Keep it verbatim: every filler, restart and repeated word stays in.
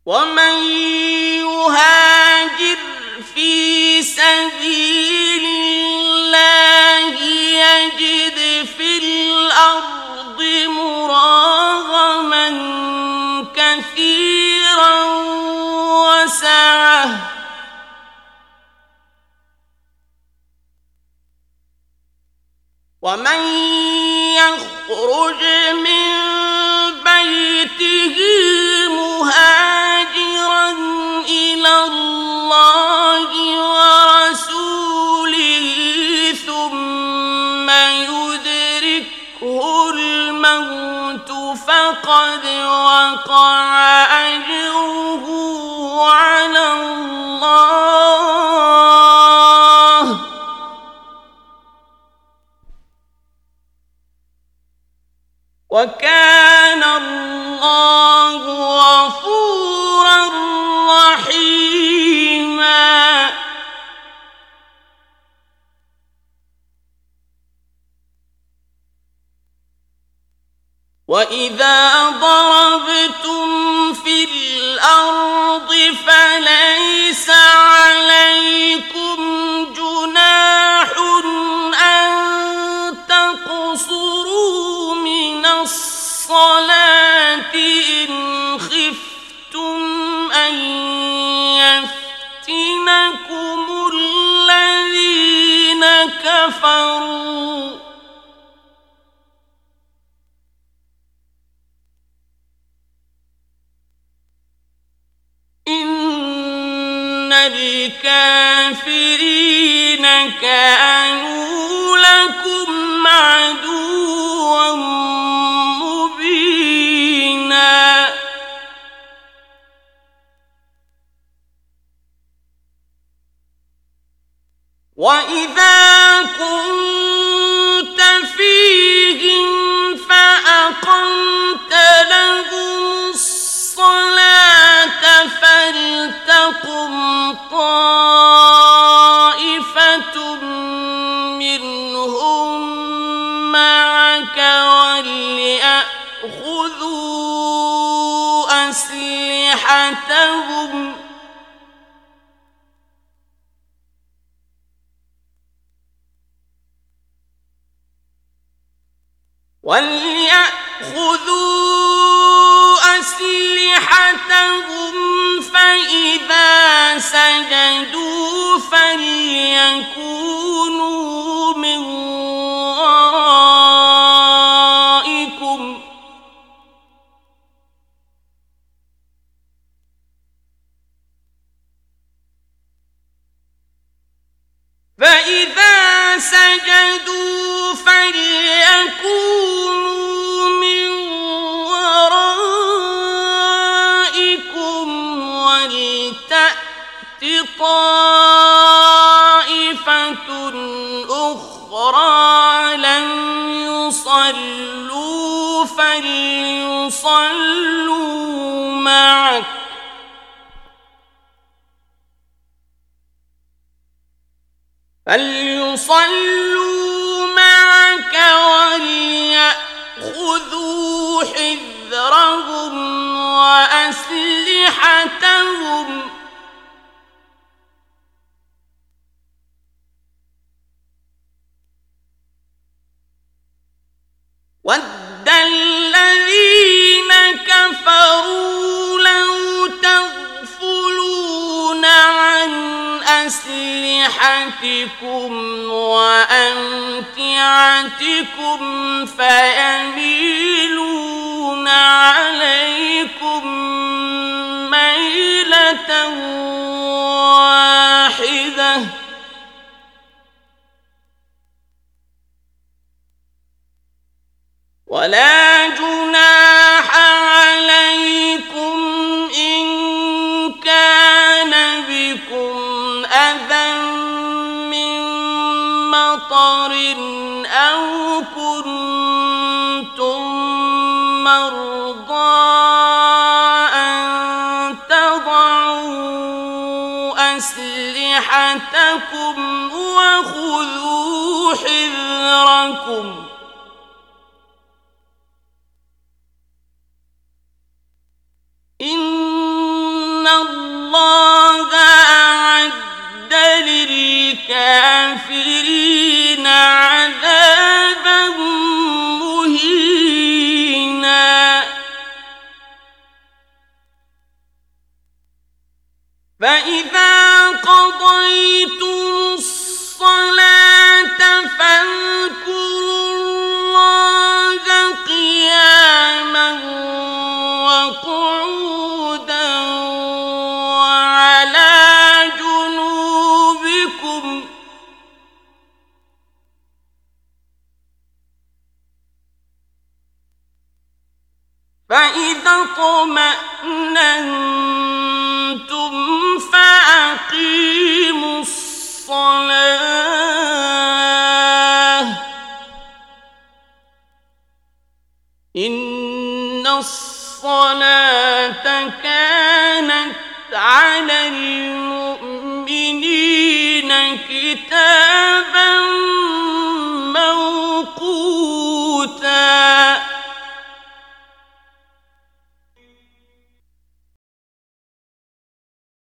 ومن يهاجر في سبيل الله يجد في الأرض مراغما كثيرا وسعة ومن يخرج من بيته مهاجرا إلى الله ورسوله ثم يدركه الموت فقد وقع أجره على الله وكان الله غفورا رحيما. وإذا ضربتم في الأرض فليس عليكم جناح أن تقصروا من الصلاة إن خفتم أن يفتنكم الذين كفروا إن الكافرين كانوا لكم عدوا مبينا. وإذا كنت فيهم فأقمت لهم الصلاة فلتقم طائفة منهم معك وليأخذوا أسلحتهم وليأخذوا أسلحتهم فإذا سجدوا فليكونوا من ورائكم فإذا سجدوا فليكونوا من ورائكم ولتأت طائفة أخرى لم يصلوا فليصلوا معك فليصلوا معك وليأخذوا حذرهم وأسلحتهم وَدَّ الَّذِينَ كَفَرُوا لَوْ تَغْفُلُونَ عَنْ أَسْلِحَتِكُمْ وَأَمْتِعَتِكُمْ فَيَمِيلُونَ عَلَيْكُمْ مَيْلَةً وَاحِدَةً ولا جناح عليكم إن كان بكم أذى من مطر أو كنتم مرضى أن تضعوا أسلحتكم وخذوا حذركم إن فإذا قضيتم الصلاة فاذكروا الله قياما وقعودا وعلى جنوبكم فإذا اطمأننتم فأقيموا الصلاة إن الصلاة كانت على المؤمنين كتابا موقوتا